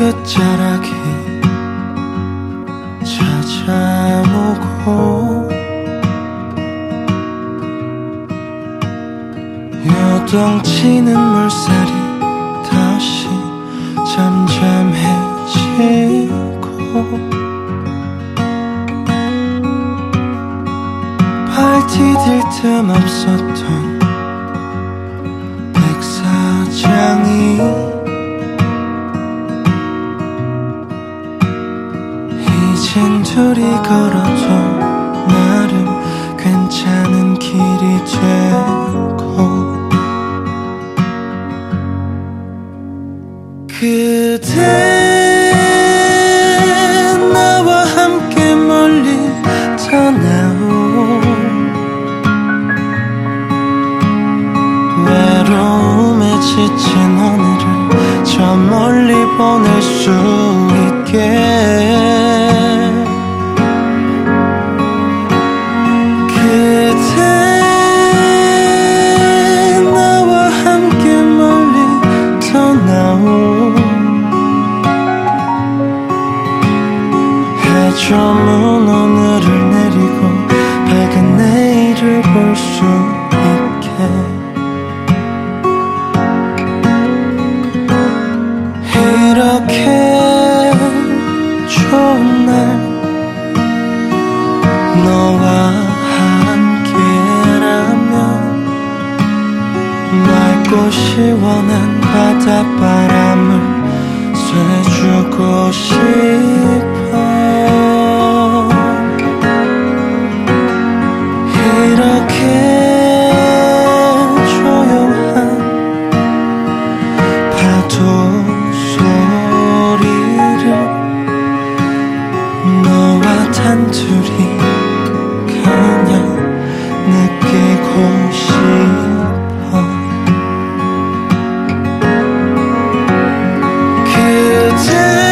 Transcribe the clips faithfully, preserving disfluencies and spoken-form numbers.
끝자락이 찾아오고 요동치는 물살이 다시 잠잠해지고 발 디딜 틈 없었던 백사장이 이젠 둘이 걸어도 나름 괜찮은 길이 되고 그대 나와 함께 멀리 떠나오 외로움에 지친 오늘을 저 멀리 보낼 수 있게 그대 나와 함께 멀리 떠나오 해저문 오늘을 내리고 밝은 내일을 볼 수 있게 이렇게 좋은 날 너와 함께라면 맑고 시원한 바닷바람을 쐬주고 싶어 이렇게 조용한 파도 소리를 너와 단둘이 그냥 느끼고 싶어 그대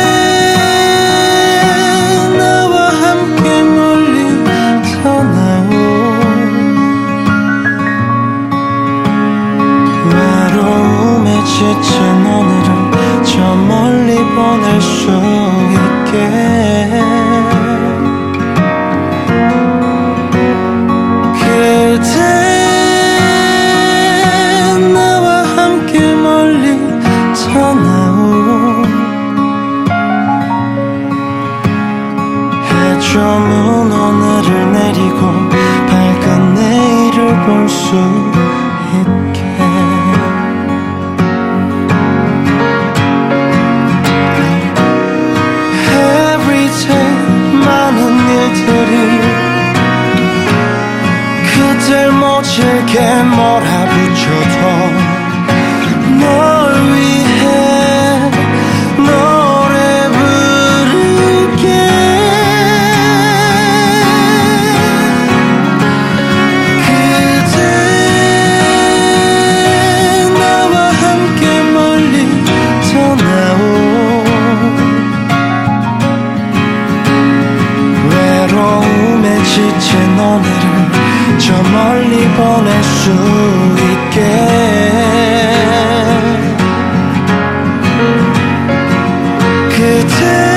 나와 함께 멀리 떠나오 외로움에 지친 오늘을 저 멀리 보낼 수 있게 그대 나와 함께 멀리 떠나오 해저문 오늘을 내리고 밝은 내일을 볼 수 있게 많은 일들이 그댈 모질게 몰아붙여도 널 위해 노래 부를게 그대 나와 함께 멀리 떠나오 외로움에 지친 오늘을 저 멀리 보낼 수 있게 그대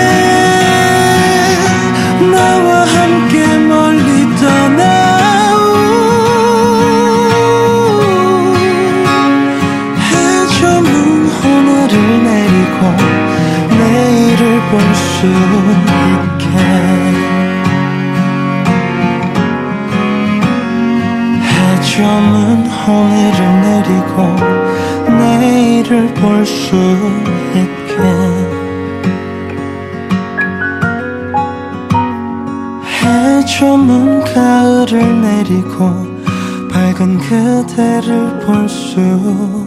나와 함께 멀리 떠나오 해저문 오늘을 내리고 내일을 볼 수 있게 해저문 오늘을 내리고 내일을 볼 수 있게 해저문 가을을 내리고 밝은 그대를 볼 수